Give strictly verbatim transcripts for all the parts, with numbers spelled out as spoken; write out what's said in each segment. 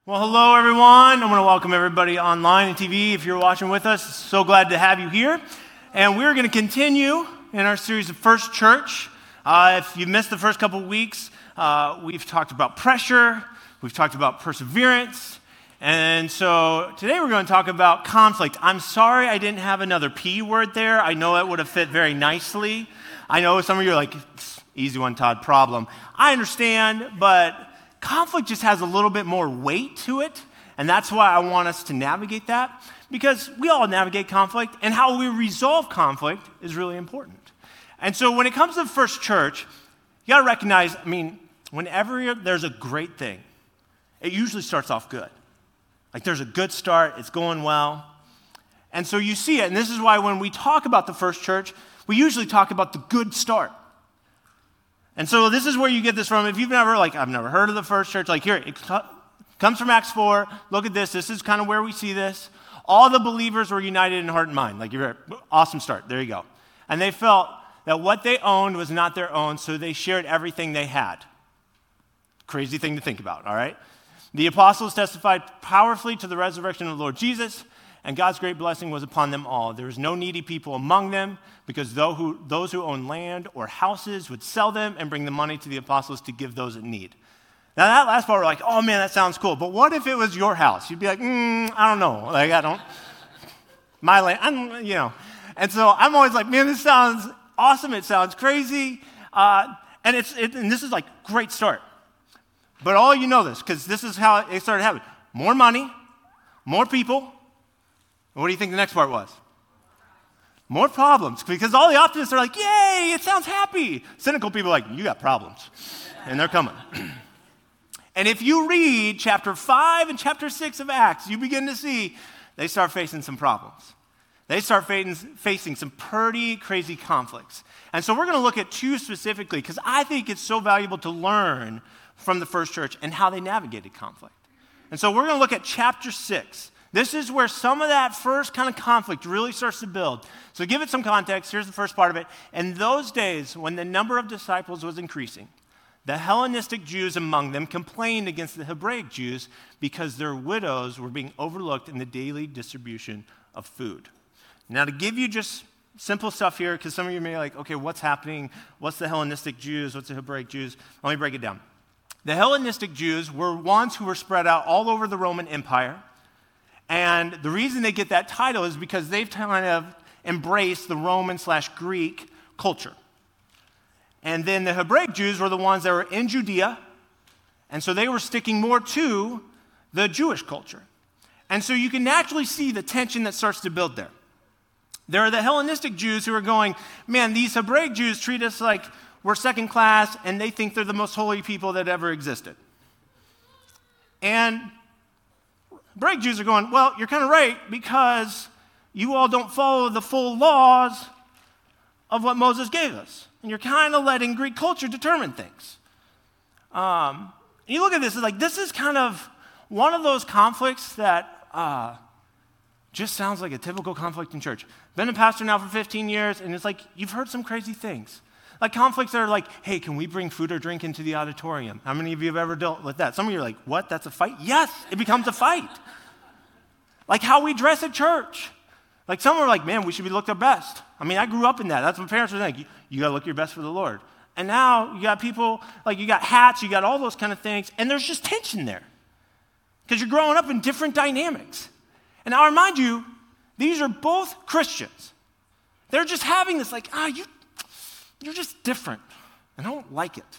Well, hello, everyone. I want to welcome everybody online and T V. If you're watching with us, so glad to have you here. And we're going to continue in our series of First Church. Uh, if you missed the first couple of weeks, uh, we've talked about pressure, we've talked about perseverance, and so today we're going to talk about conflict. I'm sorry I didn't have another P word there. I know it would have fit very nicely. I know some of you are like, easy one, Todd, problem. I understand, but conflict just has a little bit more weight to it, and that's why I want us to navigate that, because we all navigate conflict, and how we resolve conflict is really important. And so when it comes to First Church, you got to recognize, I mean, whenever there's a great thing, it usually starts off good. Like there's a good start, it's going well, and so you see it, and this is why when we talk about the First Church, we usually talk about the good start. And so this is where you get this from. If you've never, like, I've never heard of the First Church, like here, it comes from Acts four. Look at this. This is kind of where we see this. All the believers were united in heart and mind. Like, you're awesome start. There you go. And they felt that what they owned was not their own, so they shared everything they had. Crazy thing to think about, all right? The apostles testified powerfully to the resurrection of the Lord Jesus, and God's great blessing was upon them all. There was no needy people among them, because those who, those who owned land or houses would sell them and bring the money to the apostles to give those in need. Now that last part, we're like, oh man, that sounds cool. But what if it was your house? You'd be like, mm, I don't know. Like, I don't, my land, I'm, you know. And so I'm always like, man, this sounds awesome. It sounds crazy. Uh, and, it's, it, and this is like, great start. But all you know this, because this is how it started happening. More money, more people. What do you think the next part was? More problems, because all the optimists are like, yay, it sounds happy. Cynical people are like, you got problems, and they're coming. And if you read chapter five and chapter six of Acts, you begin to see they start facing some problems. They start facing, facing some pretty crazy conflicts. And so we're going to look at two specifically, because I think it's so valuable to learn from the First Church and how they navigated conflict. And so we're going to look at chapter six. This is where some of that first kind of conflict really starts to build. So give it some context. Here's the first part of it. In those days, when the number of disciples was increasing, the Hellenistic Jews among them complained against the Hebraic Jews because their widows were being overlooked in the daily distribution of food. Now, to give you just simple stuff here, because some of you may be like, okay, what's happening? What's the Hellenistic Jews? What's the Hebraic Jews? Let me break it down. The Hellenistic Jews were ones who were spread out all over the Roman Empire. And the reason they get that title is because they've kind of embraced the Roman slash Greek culture. And then the Hebraic Jews were the ones that were in Judea, and so they were sticking more to the Jewish culture. And so you can naturally see the tension that starts to build there. There are the Hellenistic Jews who are going, man, these Hebraic Jews treat us like we're second class, and they think they're the most holy people that ever existed. And Hebraic Jews are going, well, you're kind of right, because you all don't follow the full laws of what Moses gave us. And you're kind of letting Greek culture determine things. Um, and you look at this, it's like, this is kind of one of those conflicts that uh, just sounds like a typical conflict in church. Been a pastor now for fifteen years, and it's like, you've heard some crazy things. Like conflicts that are like, hey, can we bring food or drink into the auditorium? How many of you have ever dealt with that? Some of you are like, what, that's a fight? Yes, it becomes a fight. Like how we dress at church. Like some are like, man, we should be looked our best. I mean, I grew up in that. That's what parents were saying. You, you got to look your best for the Lord. And now you got people, like you got hats, you got all those kind of things, and there's just tension there. Because you're growing up in different dynamics. And I'll remind you, these are both Christians. They're just having this like, ah, you, you're just different. And I don't like it.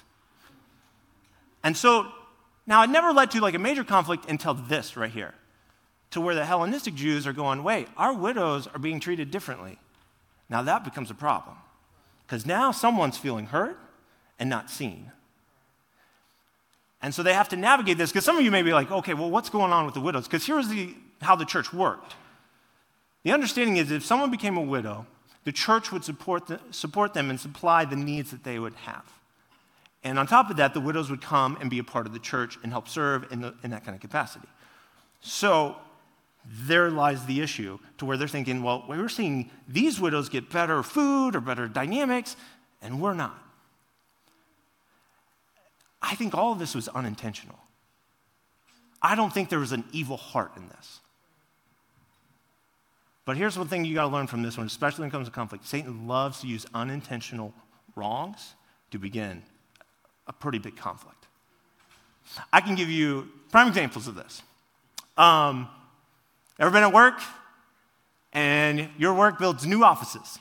And so, now it never led to like a major conflict until this right here. To where the Hellenistic Jews are going, wait, our widows are being treated differently. Now that becomes a problem. Because now someone's feeling hurt and not seen. And so they have to navigate this, because some of you may be like, okay, well, what's going on with the widows? Because here's the, how the church worked. The understanding is if someone became a widow, the church would support, the, support them and supply the needs that they would have. And on top of that, the widows would come and be a part of the church and help serve in, the, in that kind of capacity. So there lies the issue to where they're thinking, well, we're seeing these widows get better food or better dynamics, and we're not. I think all of this was unintentional. I don't think there was an evil heart in this. But here's one thing you got to learn from this one, especially when it comes to conflict. Satan loves to use unintentional wrongs to begin a pretty big conflict. I can give you prime examples of this. Um, ever been at work and your work builds new offices?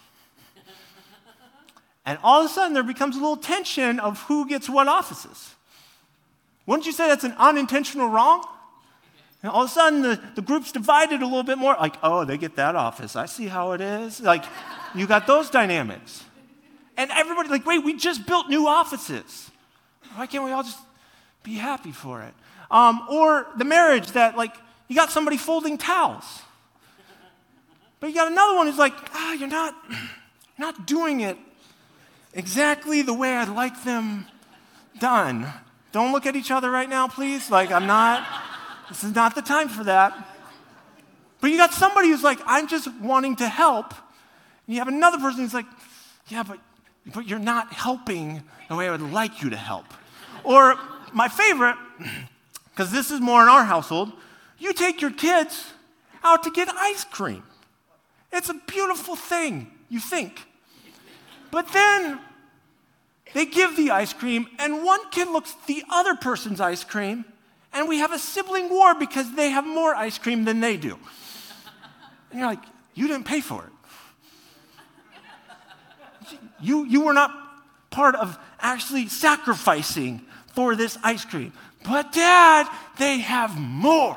And all of a sudden there becomes a little tension of who gets what offices. Wouldn't you say that's an unintentional wrong? And all of a sudden, the, the group's divided a little bit more. Like, oh, they get that office. I see how it is. Like, you got those dynamics. And everybody's like, wait, we just built new offices. Why can't we all just be happy for it? Um, or the marriage that, like, you got somebody folding towels. But you got another one who's like, ah, oh, you're not, you're not doing it exactly the way I'd like them done. Don't look at each other right now, please. Like, I'm not... This is not the time for that. But you got somebody who's like, I'm just wanting to help. And you have another person who's like, yeah, but, but you're not helping the way I would like you to help. Or my favorite, because this is more in our household, you take your kids out to get ice cream. It's a beautiful thing, you think. But then they give the ice cream, and one kid looks at the other person's ice cream, and we have a sibling war because they have more ice cream than they do. And you're like, you didn't pay for it. You, you were not part of actually sacrificing for this ice cream. But Dad, they have more.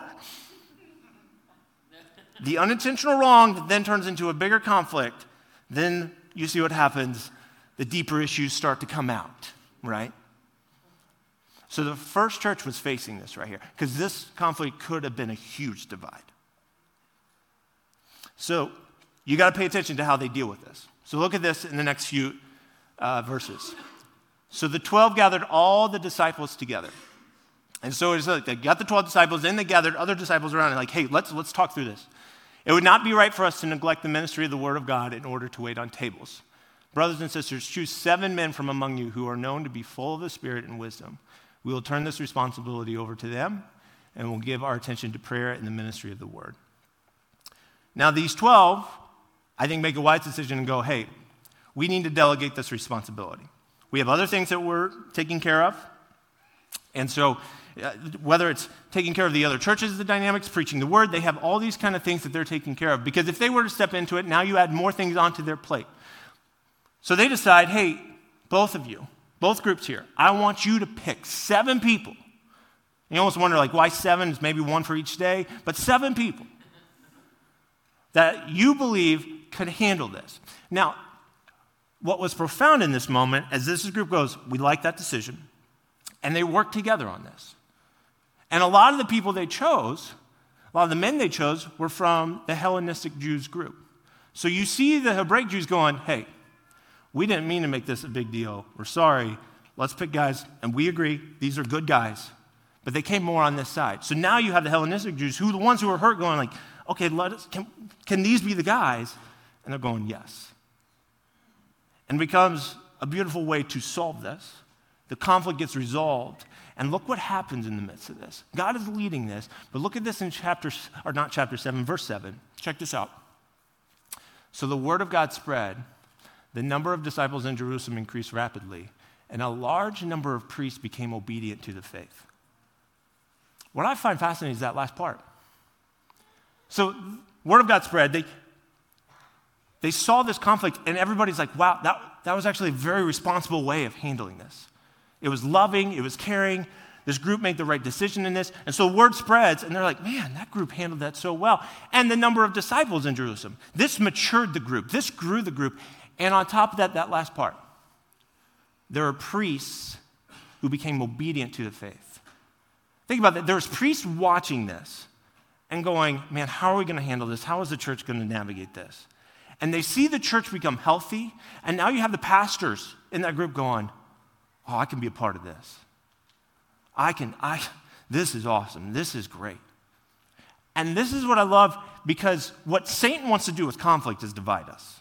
The unintentional wrong that then turns into a bigger conflict, then you see what happens. The deeper issues start to come out, right? So the first church was facing this right here, because this conflict could have been a huge divide. So you got to pay attention to how they deal with this. So look at this in the next few uh, verses. So the twelve gathered all the disciples together. And so it's like they got the twelve disciples, then they gathered other disciples around and like, hey, let's, let's talk through this. It would not be right for us to neglect the ministry of the word of God in order to wait on tables. Brothers and sisters, choose seven men from among you who are known to be full of the Spirit and wisdom. We will turn this responsibility over to them, and we'll give our attention to prayer and the ministry of the word. Now, these twelve, I think, make a wise decision and go, hey, we need to delegate this responsibility. We have other things that we're taking care of. And so uh, whether it's taking care of the other churches, the dynamics, preaching the word, they have all these kind of things that they're taking care of. Because if they were to step into it, now you add more things onto their plate. So they decide, hey, both of you, both groups here, I want you to pick seven people. You almost wonder, like, why seven? Is maybe one for each day, but seven people that you believe could handle this. Now, what was profound in this moment, as this group goes, we like that decision, and they work together on this. And a lot of the people they chose, a lot of the men they chose, were from the Hellenistic Jews group. So you see the Hebraic Jews going, hey, we didn't mean to make this a big deal. We're sorry. Let's pick guys, and we agree, these are good guys. But they came more on this side. So now you have the Hellenistic Jews, who are the ones who are hurt, going like, okay, let us, can, can these be the guys? And they're going, yes. And it becomes a beautiful way to solve this. The conflict gets resolved. And look what happens in the midst of this. God is leading this, but look at this in chapter, or not chapter seven, verse seven. Check this out. So the word of God spread. The number of disciples in Jerusalem increased rapidly, and a large number of priests became obedient to the faith. What I find fascinating is that last part. So, word of God spread. They, they saw this conflict, and everybody's like, wow, that, that was actually a very responsible way of handling this. It was loving, it was caring. This group made the right decision in this. And so word spreads, and they're like, man, that group handled that so well. And the number of disciples in Jerusalem. This matured the group. This grew the group. And on top of that, that last part, there are priests who became obedient to the faith. Think about that. There's priests watching this and going, man, how are we going to handle this? How is the church going to navigate this? And they see the church become healthy, and now you have the pastors in that group going, oh, I can be a part of this. I can, I, this is awesome. This is great. And this is what I love, because what Satan wants to do with conflict is divide us.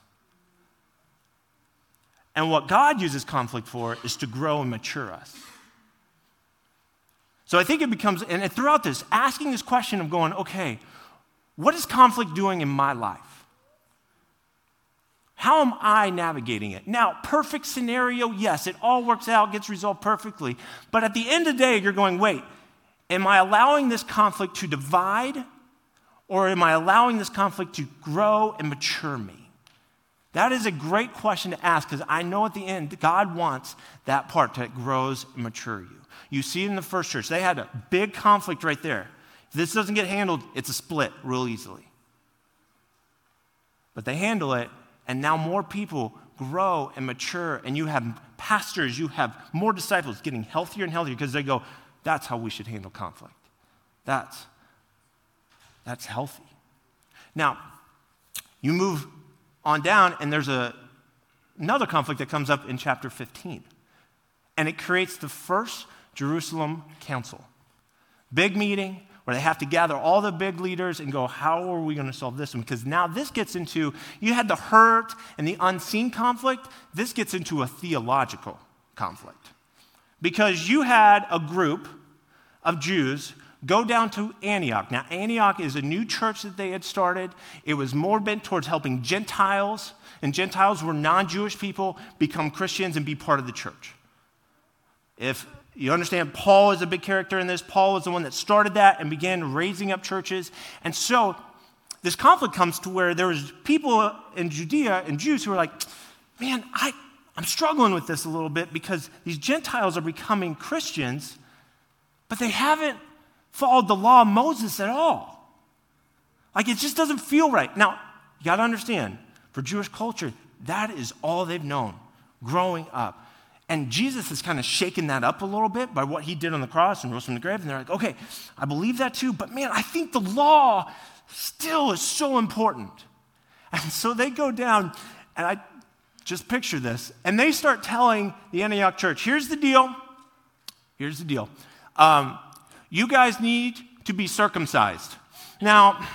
And what God uses conflict for is to grow and mature us. So I think it becomes, and throughout this, asking this question of going, okay, what is conflict doing in my life? How am I navigating it? Now, perfect scenario, yes, it all works out, gets resolved perfectly. But at the end of the day, you're going, wait, am I allowing this conflict to divide, or am I allowing this conflict to grow and mature me? That is a great question to ask, because I know at the end, God wants that part that grows and mature you. You see it in the first church. They had a big conflict right there. If this doesn't get handled, it's a split real easily. But they handle it, and now more people grow and mature, and you have pastors, you have more disciples getting healthier and healthier because they go, that's how we should handle conflict. That's, that's healthy. Now, you move on down, and there's a, another conflict that comes up in chapter fifteen. And it creates the first Jerusalem council. Big meeting where they have to gather all the big leaders and go, how are we going to solve this one? Because now this gets into, you had the hurt and the unseen conflict. This gets into a theological conflict. Because you had a group of Jews go down to Antioch. Now, Antioch is a new church that they had started. It was more bent towards helping Gentiles, and Gentiles were non-Jewish people, become Christians and be part of the church. If you understand, Paul is a big character in this. Paul was the one that started that and began raising up churches. And so this conflict comes to where there was people in Judea and Jews who were like, man, I, I'm struggling with this a little bit because these Gentiles are becoming Christians, but they haven't followed the law of Moses at all. Like, it just doesn't feel right. Now, you got to understand, for Jewish culture, that is all they've known growing up. And Jesus has kind of shaken that up a little bit by what he did on the cross and rose from the grave. And they're like, okay, I believe that too, but man, I think the law still is so important. And so they go down, and I just picture this, and they start telling the Antioch church, here's the deal, here's the deal. Um, you guys need to be circumcised. Now,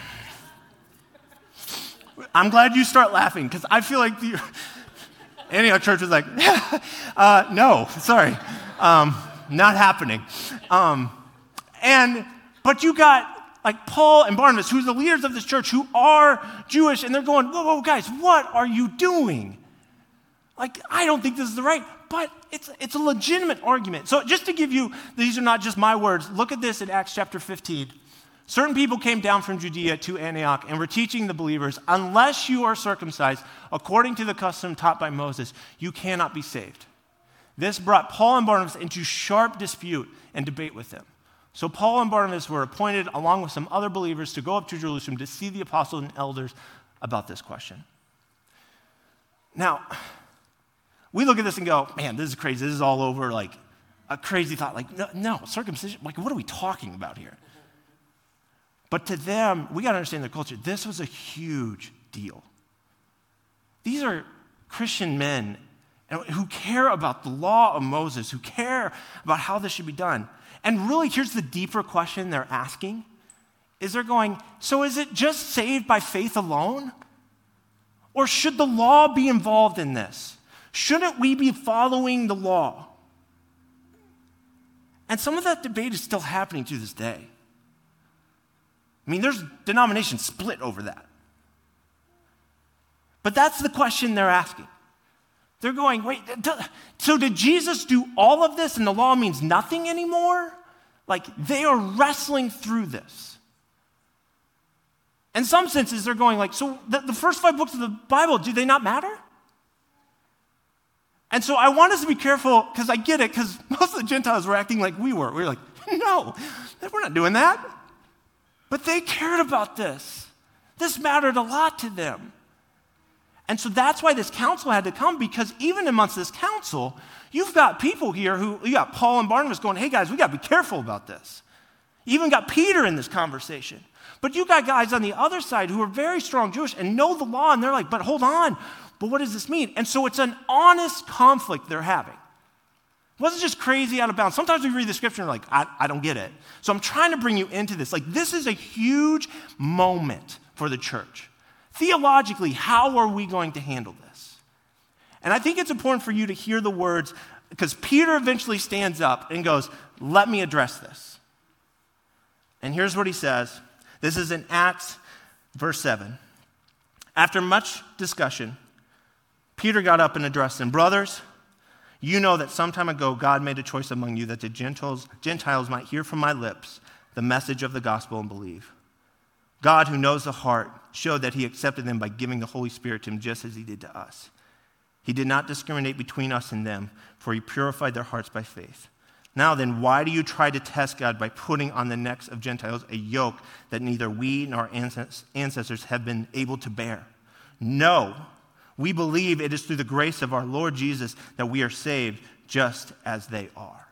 I'm glad you start laughing, because I feel like the Antioch church was like, uh, no, sorry, um, not happening. Um, and, but you got like Paul and Barnabas, who's the leaders of this church, who are Jewish, and they're going, whoa, whoa, guys, what are you doing? Like, I don't think this is the right, but it's, it's a legitimate argument. So just to give you, these are not just my words, look at this in Acts chapter fifteen. Certain people came down from Judea to Antioch and were teaching the believers, unless you are circumcised according to the custom taught by Moses, you cannot be saved. This brought Paul and Barnabas into sharp dispute and debate with them. So Paul and Barnabas were appointed, along with some other believers, to go up to Jerusalem to see the apostles and elders about this question. Now, we look at this and go, man, this is crazy. This is all over, like a crazy thought. Like, no, no circumcision, like, what are we talking about here? But to them, we got to understand their culture. This was a huge deal. These are Christian men who care about the law of Moses, who care about how this should be done. And really, here's the deeper question they're asking, is they're going, so is it just saved by faith alone? Or should the law be involved in this? Shouldn't we be following the law? And some of that debate is still happening to this day. I mean, there's denominations split over that. But that's the question they're asking. They're going, wait, so did Jesus do all of this and the law means nothing anymore? Like, they are wrestling through this. In some senses, they're going like, so the, the first five books of the Bible, do they not matter? And so I want us to be careful, because I get it, because most of the Gentiles were acting like we were. We were like, no, we're not doing that. But they cared about this. This mattered a lot to them. And so that's why this council had to come, because even amongst this council, you've got people here who, you got Paul and Barnabas going, hey guys, we got to be careful about this. You even got Peter in this conversation. But you got guys on the other side who are very strong Jewish and know the law, and they're like, but hold on, but what does this mean? And so it's an honest conflict they're having. It wasn't just crazy out of bounds. Sometimes we read the scripture and we're like, I, I don't get it. So I'm trying to bring you into this. Like, this is a huge moment for the church. Theologically, how are we going to handle this? And I think it's important for you to hear the words, because Peter eventually stands up and goes, let me address this. And here's what he says. This is in Acts, verse seven. After much discussion, Peter got up and addressed them. Brothers, you know that some time ago God made a choice among you that the Gentiles, Gentiles might hear from my lips the message of the gospel and believe. God, who knows the heart, showed that he accepted them by giving the Holy Spirit to him just as he did to us. He did not discriminate between us and them, for he purified their hearts by faith. Now then, why do you try to test God by putting on the necks of Gentiles a yoke that neither we nor our ancestors have been able to bear? No, we believe it is through the grace of our Lord Jesus that we are saved, just as they are.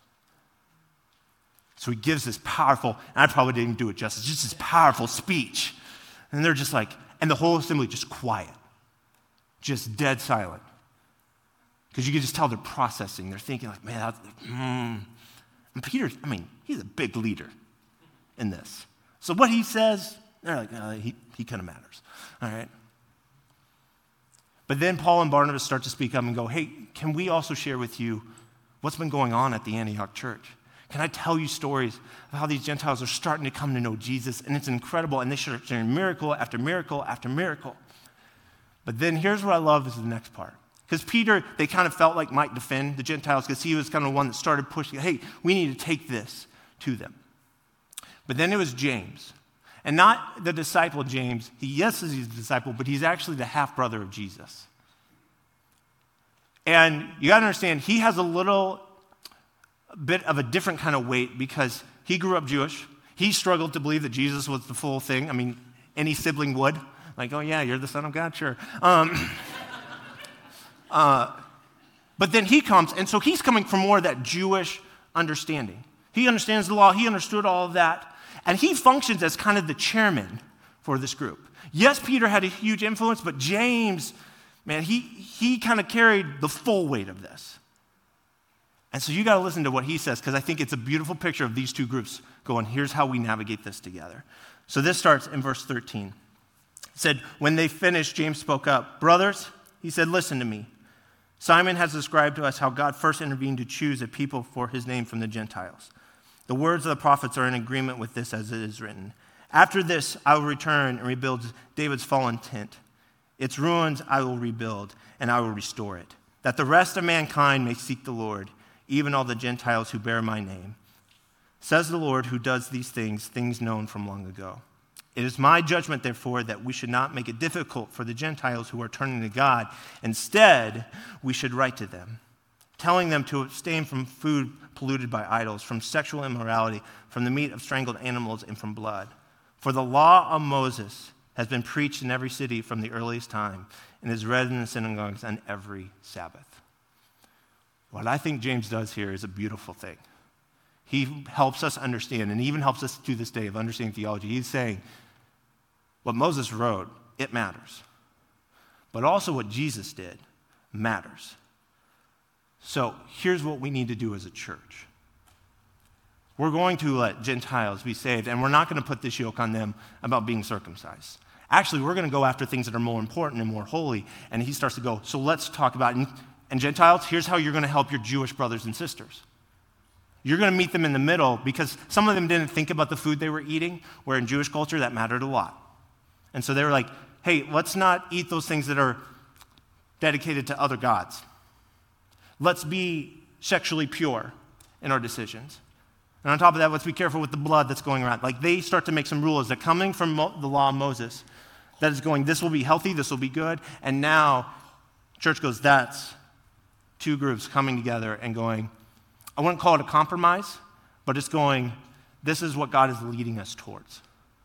So he gives this powerful, and I probably didn't do it justice, just this powerful speech. And they're just like, and the whole assembly just quiet, just dead silent. Because you can just tell they're processing. They're thinking like, man, that's, mm. And Peter, I mean, he's a big leader in this. So what he says, they're like, oh, he, he kind of matters. All right. But then Paul and Barnabas start to speak up and go, hey, can we also share with you what's been going on at the Antioch church? Can I tell you stories of how these Gentiles are starting to come to know Jesus? And it's incredible. And they start sharing miracle after miracle after miracle. But then here's what I love is the next part. Because Peter, they kind of felt like might defend the Gentiles because he was kind of the one that started pushing, hey, we need to take this to them. But then it was James. And not the disciple James. He, yes, he's a disciple, but he's actually the half-brother of Jesus. And you got to understand, he has a little bit of a different kind of weight because he grew up Jewish. He struggled to believe that Jesus was the full thing. I mean, any sibling would. Like, oh yeah, you're the Son of God, sure. Um, uh, but then he comes, and so he's coming from more of that Jewish understanding. He understands the law. He understood all of that. And he functions as kind of the chairman for this group. Yes, Peter had a huge influence, but James, man, he, he kind of carried the full weight of this. And so you got to listen to what he says, because I think it's a beautiful picture of these two groups going, here's how we navigate this together. So this starts in verse thirteen. It said, when they finished, James spoke up. Brothers, he said, listen to me. Simon has described to us how God first intervened to choose a people for his name from the Gentiles. The words of the prophets are in agreement with this as it is written. After this, I will return and rebuild David's fallen tent. Its ruins I will rebuild, and I will restore it, that the rest of mankind may seek the Lord, even all the Gentiles who bear my name. Says the Lord who does these things, things known from long ago. It is my judgment, therefore, that we should not make it difficult for the Gentiles who are turning to God. Instead, we should write to them, telling them to abstain from food polluted by idols, from sexual immorality, from the meat of strangled animals, and from blood. For the law of Moses has been preached in every city from the earliest time, and is read in the synagogues on every Sabbath. What I think James does here is a beautiful thing. He helps us understand, and even helps us to this day of understanding theology. He's saying, what Moses wrote, it matters. But also what Jesus did matters. So here's what we need to do as a church. We're going to let Gentiles be saved, and we're not going to put this yoke on them about being circumcised. Actually, we're going to go after things that are more important and more holy. And he starts to go, so let's talk about it. And Gentiles, here's how you're going to help your Jewish brothers and sisters. You're going to meet them in the middle because some of them didn't think about the food they were eating, where in Jewish culture that mattered a lot. And so they were like, hey, let's not eat those things that are dedicated to other gods. Let's be sexually pure in our decisions. And on top of that, let's be careful with the blood that's going around. Like they start to make some rules that coming from Mo- the law of Moses, that is going, this will be healthy, this will be good. And now church goes, that's two groups coming together and going, I wouldn't call it a compromise, but it's going, this is what God is leading us towards.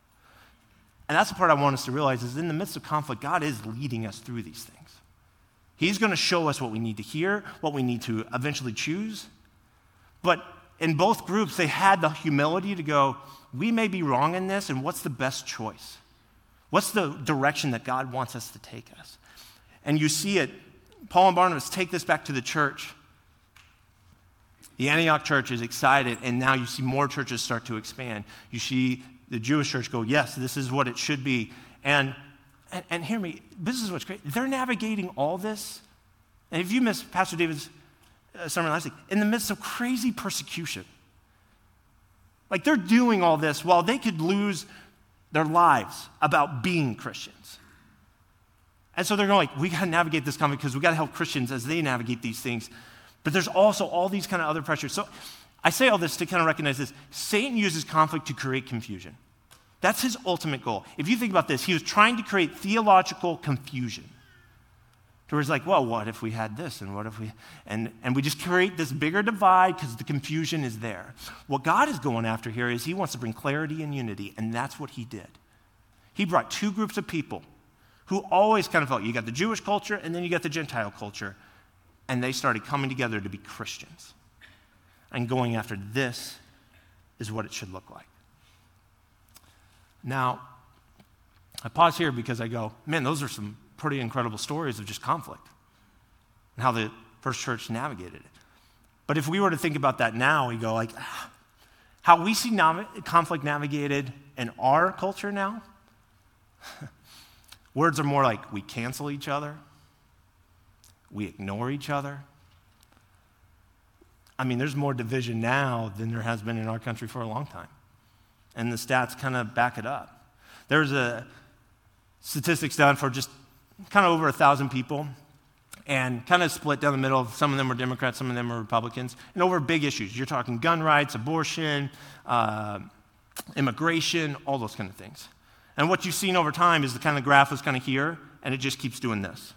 And that's the part I want us to realize is in the midst of conflict, God is leading us through these things. He's going to show us what we need to hear, what we need to eventually choose. But in both groups, they had the humility to go, we may be wrong in this, and what's the best choice? What's the direction that God wants us to take us? And you see it, Paul and Barnabas take this back to the church. The Antioch church is excited, and now you see more churches start to expand. You see the Jewish church go, yes, this is what it should be. And, and, and hear me, this is what's great. They're navigating all this. And if you missed Pastor David's uh, sermon last week, in the midst of crazy persecution. Like they're doing all this while they could lose their lives about being Christians. And so they're going like, we got to navigate this conflict because we got to help Christians as they navigate these things. But there's also all these kind of other pressures. So I say all this to kind of recognize this. Satan uses conflict to create confusion. That's his ultimate goal. If you think about this, he was trying to create theological confusion. To where it's like, well, what if we had this? And what if we, and, and we just create this bigger divide because the confusion is there. What God is going after here is he wants to bring clarity and unity, and that's what he did. He brought two groups of people who always kind of felt, you got the Jewish culture and then you got the Gentile culture, and they started coming together to be Christians. And going after this is what it should look like. Now, I pause here because I go, man, those are some pretty incredible stories of just conflict and how the first church navigated it. But if we were to think about that now, we go like, how we see nav- conflict navigated in our culture now, words are more like we cancel each other, we ignore each other. I mean, there's more division now than there has been in our country for a long time. And the stats kind of back it up. There's a statistics done for just kind of over a thousand people and kind of split down the middle. Some of them were Democrats, some of them were Republicans, and over big issues. You're talking gun rights, abortion, uh, immigration, all those kind of things. And what you've seen over time is the kind of graph is kind of here, and it just keeps doing this.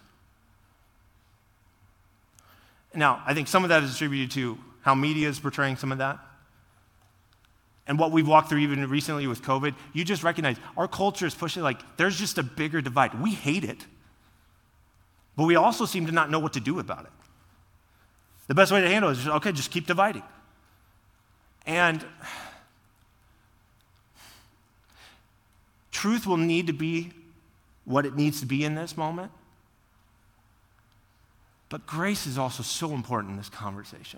Now, I think some of that is attributed to how media is portraying some of that. And what we've walked through even recently with COVID, you just recognize our culture is pushing like there's just a bigger divide. We hate it, but we also seem to not know what to do about it. The best way to handle it is, just, okay, just keep dividing. And truth will need to be what it needs to be in this moment. But grace is also so important in this conversation.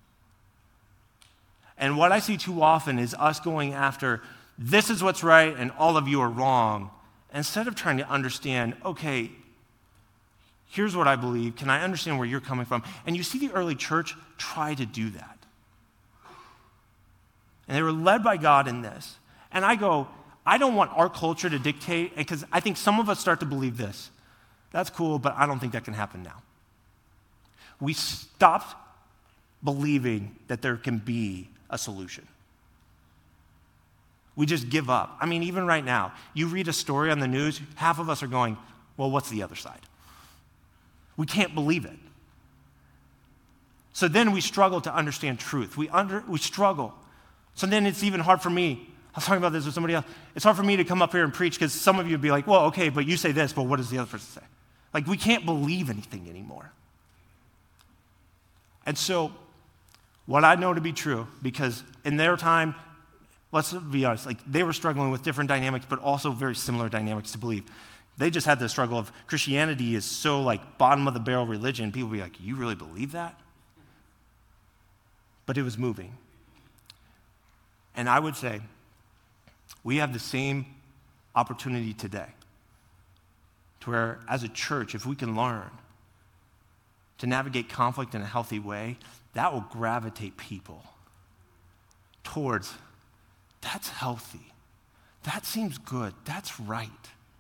And what I see too often is us going after, this is what's right and all of you are wrong, instead of trying to understand, okay, here's what I believe. Can I understand where you're coming from? And you see the early church try to do that. And they were led by God in this. And I go, I don't want our culture to dictate, because I think some of us start to believe this. That's cool, but I don't think that can happen now. We stopped believing that there can be a solution. We just give up. I mean, even right now, you read a story on the news, half of us are going, well, what's the other side? We can't believe it. So then we struggle to understand truth. We under, we struggle. So then it's even hard for me. I was talking about this with somebody else. It's hard for me to come up here and preach because some of you would be like, well, okay, but you say this, but what does the other person say? Like, we can't believe anything anymore. And so what I know to be true, because in their time, let's be honest, like they were struggling with different dynamics, but also very similar dynamics to believe. They just had the struggle of Christianity is so like bottom of the barrel religion. People be like, you really believe that? But it was moving. And I would say we have the same opportunity today to where as a church, if we can learn to navigate conflict in a healthy way, that will gravitate people towards, that's healthy. That seems good. That's right.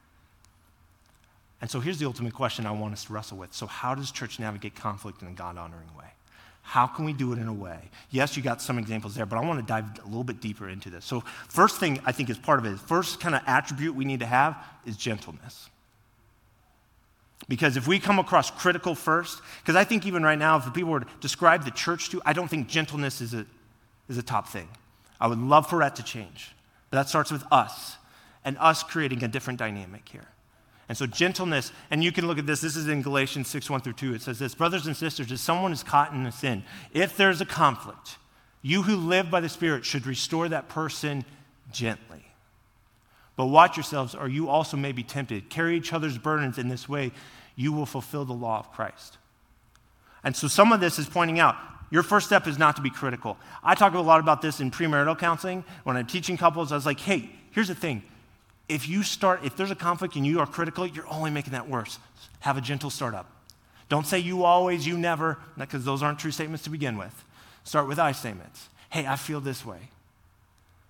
And so here's the ultimate question I want us to wrestle with. So how does church navigate conflict in a God-honoring way? How can we do it in a way? Yes, you got some examples there, but I want to dive a little bit deeper into this. So first thing I think is part of it, first kind of attribute we need to have is gentleness. Because if we come across critical first, because I think even right now, if people were to describe the church to, I don't think gentleness is a, is a top thing. I would love for that to change. But that starts with us, and us creating a different dynamic here. And so gentleness, and you can look at this, this is in Galatians six, one through two. It says this, brothers and sisters, if someone is caught in a sin, if there's a conflict, you who live by the Spirit should restore that person gently. But watch yourselves, or you also may be tempted. Carry each other's burdens in this way, you will fulfill the law of Christ. And so some of this is pointing out, your first step is not to be critical. I talk a lot about this in premarital counseling. When I'm teaching couples, I was like, hey, here's the thing. If you start, if there's a conflict and you are critical, you're only making that worse. Have a gentle startup. Don't say you always, you never, because those aren't true statements to begin with. Start with I statements. Hey, I feel this way.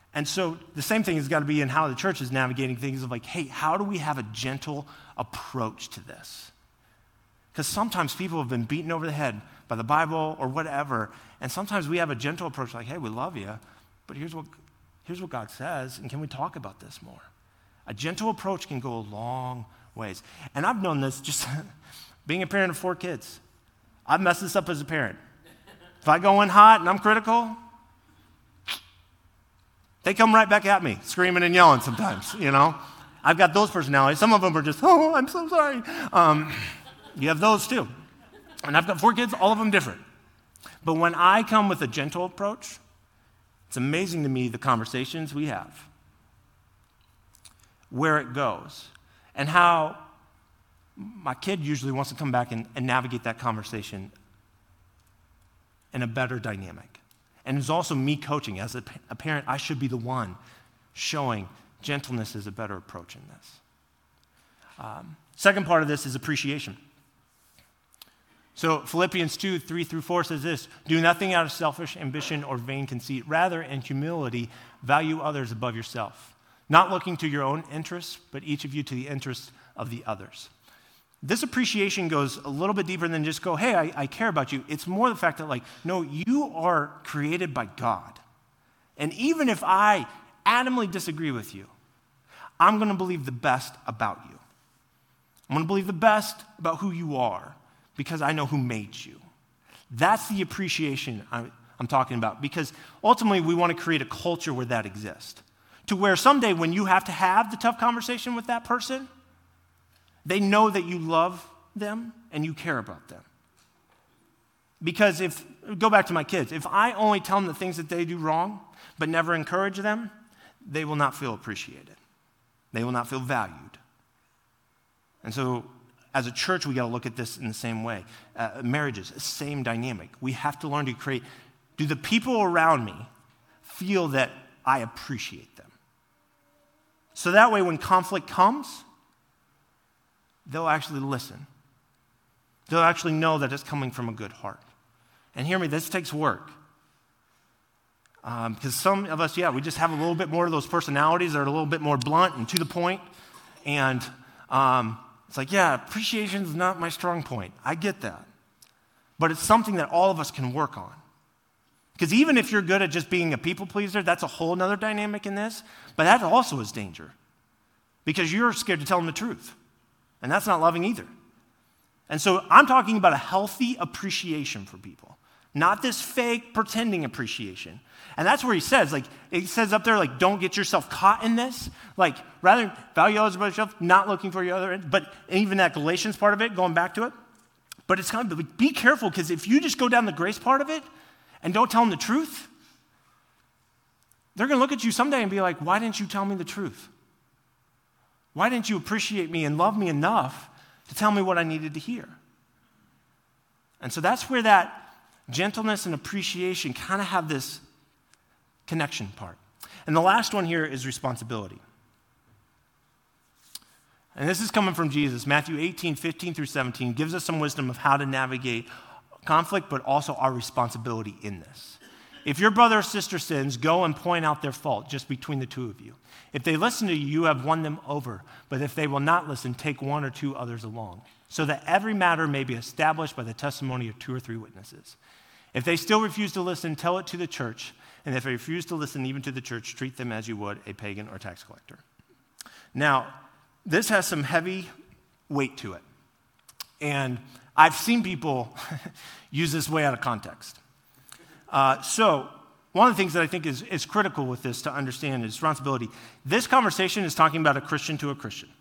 And so the same thing has got to be in how the church is navigating things of like, hey, how do we have a gentle approach to this? Because sometimes people have been beaten over the head by the Bible or whatever, and sometimes we have a gentle approach like, hey, we love you, but here's what, here's what God says, and can we talk about this more? A gentle approach can go a long ways. And I've known this just being a parent of four kids. I've messed this up as a parent. If I go in hot and I'm critical, they come right back at me, screaming and yelling sometimes, you know. I've got those personalities. Some of them are just, oh, I'm so sorry. Um, you have those too. And I've got four kids, all of them different. But when I come with a gentle approach, it's amazing to me the conversations we have, where it goes, and how my kid usually wants to come back and, and navigate that conversation in a better dynamic. And it's also me coaching. As a, a parent, I should be the one showing gentleness is a better approach in this. Um, second part of this is appreciation. So Philippians two, three through four says this, do nothing out of selfish ambition or vain conceit. Rather, in humility, value others above yourself, not looking to your own interests, but each of you to the interests of the others. This appreciation goes a little bit deeper than just go, hey, I, I care about you. It's more the fact that, like, no, you are created by God. And even if I adamantly disagree with you, I'm going to believe the best about you. I'm going to believe the best about who you are because I know who made you. That's the appreciation I'm, I'm talking about, because ultimately we want to create a culture where that exists, to where someday when you have to have the tough conversation with that person, they know that you love them and you care about them. Because if, go back to my kids, if I only tell them the things that they do wrong, but never encourage them, they will not feel appreciated. They will not feel valued. And so, as a church, we got to look at this in the same way. Uh, marriages, same dynamic. We have to learn to create, do the people around me feel that I appreciate them? So that way, when conflict comes, they'll actually listen. They'll actually know that it's coming from a good heart. And hear me, this takes work. Um, because some of us, yeah, we just have a little bit more of those personalities that are a little bit more blunt and to the point. And um, it's like, yeah, appreciation is not my strong point. I get that. But it's something that all of us can work on. Because even if you're good at just being a people pleaser, that's a whole other dynamic in this. But that also is danger. Because you're scared to tell them the truth. And that's not loving either. And so I'm talking about a healthy appreciation for people. Not this fake pretending appreciation. And that's where he says, like, it says up there, like, don't get yourself caught in this. Like, rather value others above yourself, not looking for your other end. But even that Galatians part of it, going back to it. But it's kind of, like, be careful, because if you just go down the grace part of it and don't tell them the truth, they're going to look at you someday and be like, why didn't you tell me the truth? Why didn't you appreciate me and love me enough to tell me what I needed to hear? And so that's where that gentleness and appreciation kind of have this connection part. And the last one here is responsibility. And this is coming from Jesus. Matthew eighteen, fifteen through seventeen gives us some wisdom of how to navigate conflict, but also our responsibility in this. If your brother or sister sins, go and point out their fault just between the two of you. If they listen to you, you have won them over. But if they will not listen, take one or two others along, so that every matter may be established by the testimony of two or three witnesses. If they still refuse to listen, tell it to the church. And if they refuse to listen even to the church, treat them as you would a pagan or tax collector. Now, this has some heavy weight to it. And I've seen people use this way out of context. Uh, so one of the things that I think is, is critical with this to understand is responsibility. This conversation is talking about a Christian to a Christian.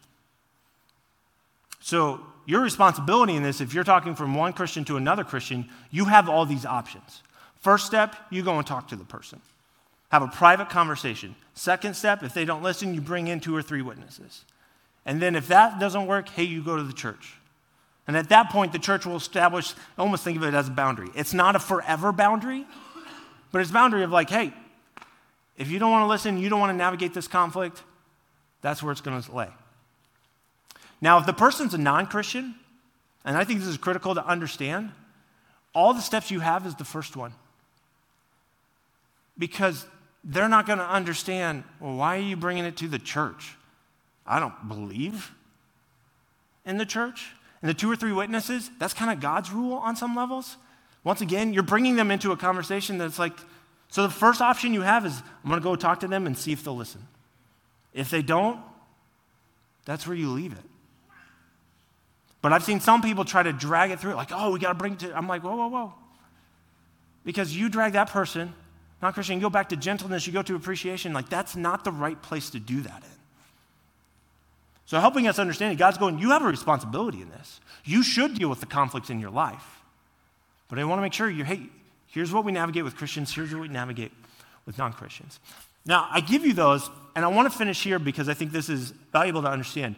So your responsibility in this, if you're talking from one Christian to another Christian, you have all these options. First step, you go and talk to the person. Have a private conversation. Second step, if they don't listen, you bring in two or three witnesses. And then if that doesn't work, hey, you go to the church. And at that point, the church will establish, almost think of it as a boundary. It's not a forever boundary, but it's a boundary of like, hey, if you don't want to listen, you don't want to navigate this conflict, that's where it's going to lay. Now, if the person's a non-Christian, and I think this is critical to understand, all the steps you have is the first one. Because they're not going to understand, well, why are you bringing it to the church? I don't believe in the church. And the two or three witnesses, that's kind of God's rule on some levels. Once again, you're bringing them into a conversation that's like, so the first option you have is, I'm going to go talk to them and see if they'll listen. If they don't, that's where you leave it. But I've seen some people try to drag it through, like, oh, we got to bring it to, I'm like, whoa, whoa, whoa. Because you drag that person, not Christian, you go back to gentleness, you go to appreciation, like that's not the right place to do that in. So helping us understand it, God's going, you have a responsibility in this. You should deal with the conflicts in your life. But I want to make sure you're, hey, here's what we navigate with Christians, here's what we navigate with non-Christians. Now, I give you those, and I want to finish here because I think this is valuable to understand.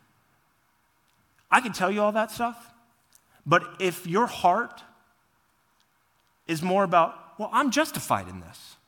I can tell you all that stuff, but if your heart is more about, well, I'm justified in this.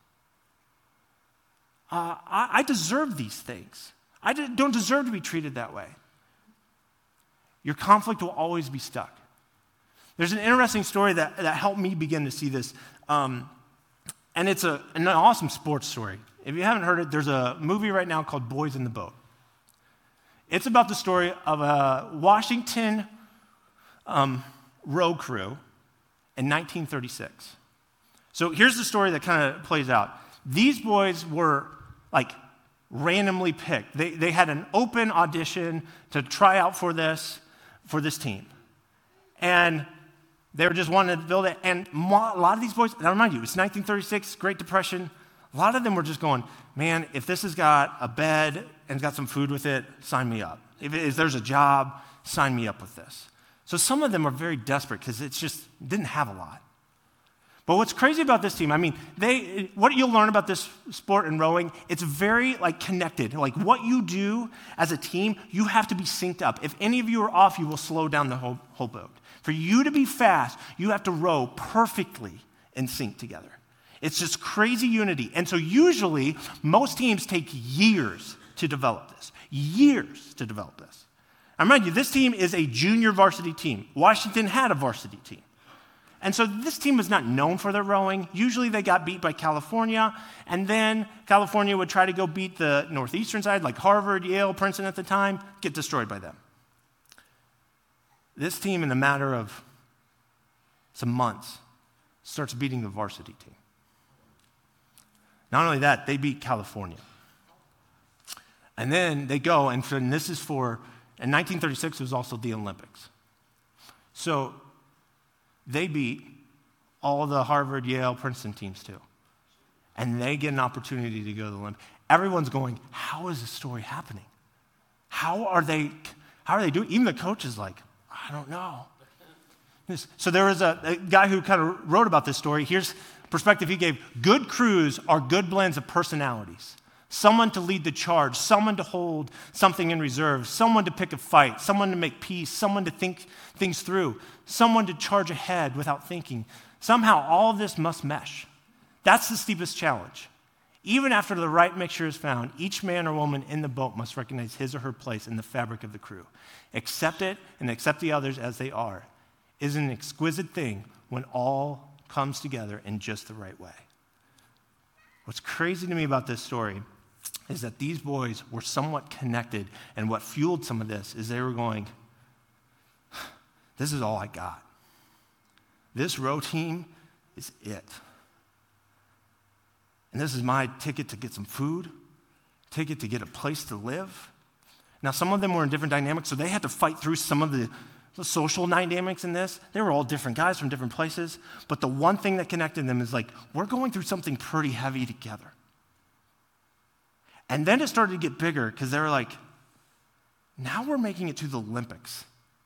Uh, I, I deserve these things. I don't deserve to be treated that way. Your conflict will always be stuck. There's an interesting story that, that helped me begin to see this, um, and it's a, an awesome sports story. If you haven't heard it, there's a movie right now called Boys in the Boat. It's about the story of a Washington um, row crew in nineteen thirty-six. So here's the story that kind of plays out. These boys were like randomly picked. They, they had an open audition to try out for this, for this team. And they were just wanting to build it. And a lot of these boys, and I remind you, it's nineteen thirty-six, Great Depression. A lot of them were just going, man, if this has got a bed and got some food with it, sign me up. If, if there's a job, sign me up with this. So some of them are very desperate because it's just didn't have a lot. But what's crazy about this team, I mean, they what you'll learn about this sport in rowing, it's very like connected. Like what you do as a team, you have to be synced up. If any of you are off, you will slow down the whole, whole boat. For you to be fast, you have to row perfectly in sync together. It's just crazy unity. And so usually, most teams take years to develop this. Years to develop this. I remind you, this team is a junior varsity team. Washington had a varsity team. And so this team was not known for their rowing. Usually they got beat by California, and then California would try to go beat the northeastern side, like Harvard, Yale, Princeton at the time, get destroyed by them. This team, in a matter of some months, starts beating the varsity team. Not only that, they beat California. And then they go, and, for, and this is for, in nineteen thirty-six, it was also the Olympics. So they beat all the Harvard, Yale, Princeton teams too. And they get an opportunity to go to the Olympics. Everyone's going, how is this story happening? How are they, how are they doing? Even the coach is like, I don't know. So there was a, a guy who kind of wrote about this story. Here's perspective he gave. Good crews are good blends of personalities. Someone to lead the charge, someone to hold something in reserve, someone to pick a fight, someone to make peace, someone to think things through, someone to charge ahead without thinking. Somehow all of this must mesh. That's the steepest challenge. Even after the right mixture is found, each man or woman in the boat must recognize his or her place in the fabric of the crew. Accept it and accept the others as they are is an exquisite thing when all comes together in just the right way. What's crazy to me about this story is that these boys were somewhat connected, and what fueled some of this is they were going, this is all I got. This row team is it. And this is my ticket to get some food, ticket to get a place to live. Now, some of them were in different dynamics, so they had to fight through some of the, the social dynamics in this. They were all different guys from different places, but the one thing that connected them is like, we're going through something pretty heavy together. And then it started to get bigger because they were like, now we're making it to the Olympics.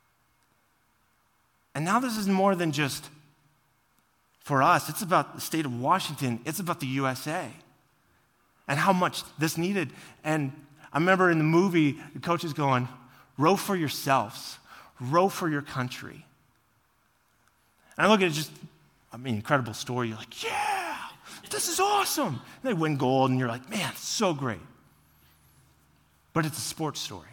And now this is more than just for us. It's about the state of Washington. It's about the U S A and how much this needed. And I remember in the movie, the coach is going, row for yourselves, row for your country. And I look at it just, I mean, incredible story. You're like, yeah, this is awesome. And they win gold, and you're like, man, it's so great. But it's a sports story.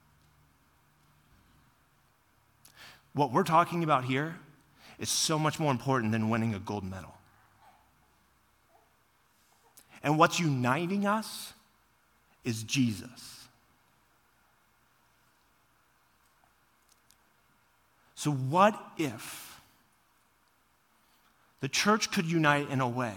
What we're talking about here is so much more important than winning a gold medal. And what's uniting us is Jesus. So what if the church could unite in a way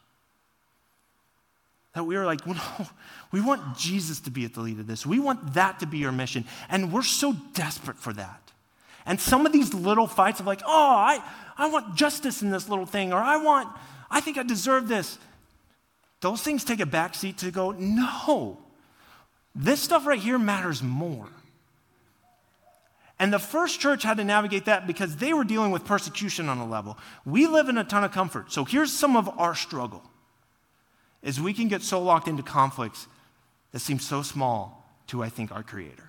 that we were like, well, no, we want Jesus to be at the lead of this. We want that to be our mission. And we're so desperate for that. And some of these little fights of like, oh, I, I want justice in this little thing, or I want, I think I deserve this. Those things take a backseat to go, no, this stuff right here matters more. And the first church had to navigate that because they were dealing with persecution on a level. We live in a ton of comfort. So here's some of our struggle, is we can get so locked into conflicts that seem so small to, I think, our Creator.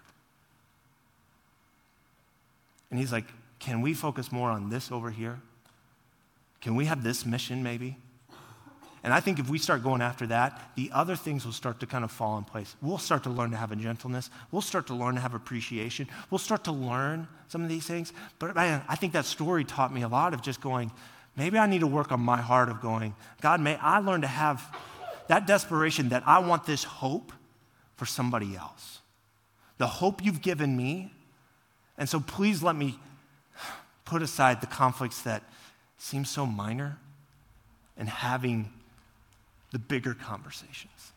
And he's like, can we focus more on this over here? Can we have this mission maybe? And I think if we start going after that, the other things will start to kind of fall in place. We'll start to learn to have a gentleness. We'll start to learn to have appreciation. We'll start to learn some of these things. But man, I think that story taught me a lot of just going, maybe I need to work on my heart of going, God, may I learn to have that desperation that I want this hope for somebody else. The hope you've given me. And so please let me put aside the conflicts that seem so minor and having the bigger conversations.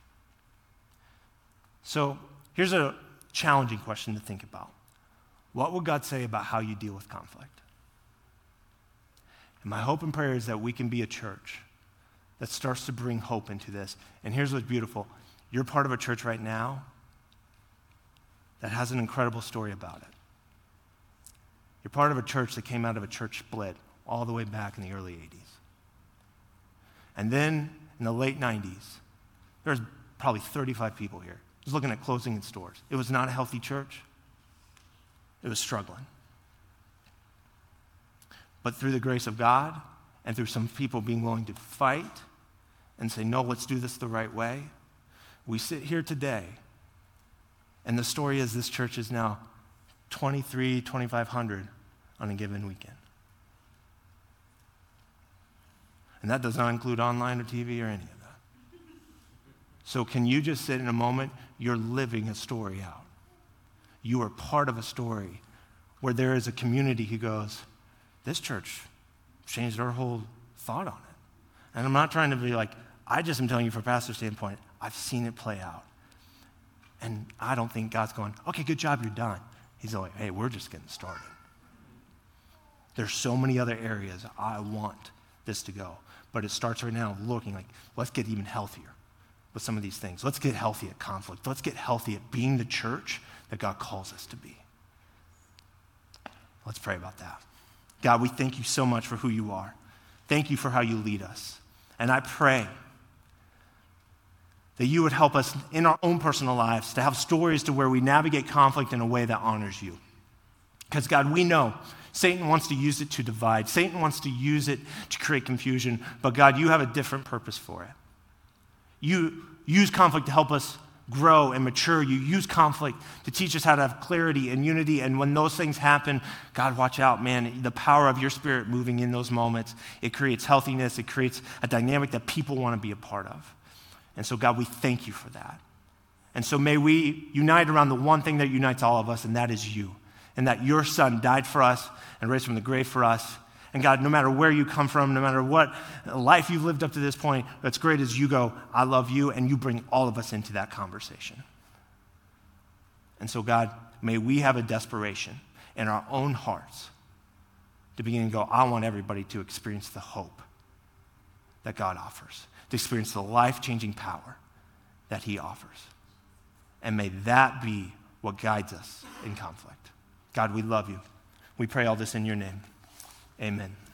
So here's a challenging question to think about. What would God say about how you deal with conflict? And my hope and prayer is that we can be a church that starts to bring hope into this. And here's what's beautiful. You're part of a church right now that has an incredible story about it. You're part of a church that came out of a church split all the way back in the early eighties. And then in the late nineties, there's probably thirty-five people here. I was looking at closing in stores. It was not a healthy church. It was struggling. But through the grace of God and through some people being willing to fight and say, no, let's do this the right way, we sit here today. And the story is this church is now twenty-three, twenty-five hundred on a given weekend. And that does not include online or T V or any of that. So can you just sit in a moment? You're living a story out. You are part of a story where there is a community who goes, this church changed our whole thought on it. And I'm not trying to be like, I just am telling you from a pastor's standpoint, I've seen it play out. And I don't think God's going, okay, good job, you're done. He's like, hey, we're just getting started. There's so many other areas I want this to go. But it starts right now looking like, let's get even healthier with some of these things. Let's get healthy at conflict. Let's get healthy at being the church that God calls us to be. Let's pray about that. God, we thank you so much for who you are. Thank you for how you lead us. And I pray that you would help us in our own personal lives to have stories to where we navigate conflict in a way that honors you. Because God, we know Satan wants to use it to divide. Satan wants to use it to create confusion. But God, you have a different purpose for it. You use conflict to help us grow and mature. You use conflict to teach us how to have clarity and unity. And when those things happen, God, watch out, man. The power of your Spirit moving in those moments, it creates healthiness. It creates a dynamic that people want to be a part of. And so, God, we thank you for that. And so may we unite around the one thing that unites all of us, and that is you. And that your Son died for us and raised from the grave for us. And God, no matter where you come from, no matter what life you've lived up to this point, what's great is you go, I love you, and you bring all of us into that conversation. And so, God, may we have a desperation in our own hearts to begin to go, I want everybody to experience the hope that God offers, to experience the life-changing power that he offers. And may that be what guides us in conflict. God, we love you. We pray all this in your name. Amen.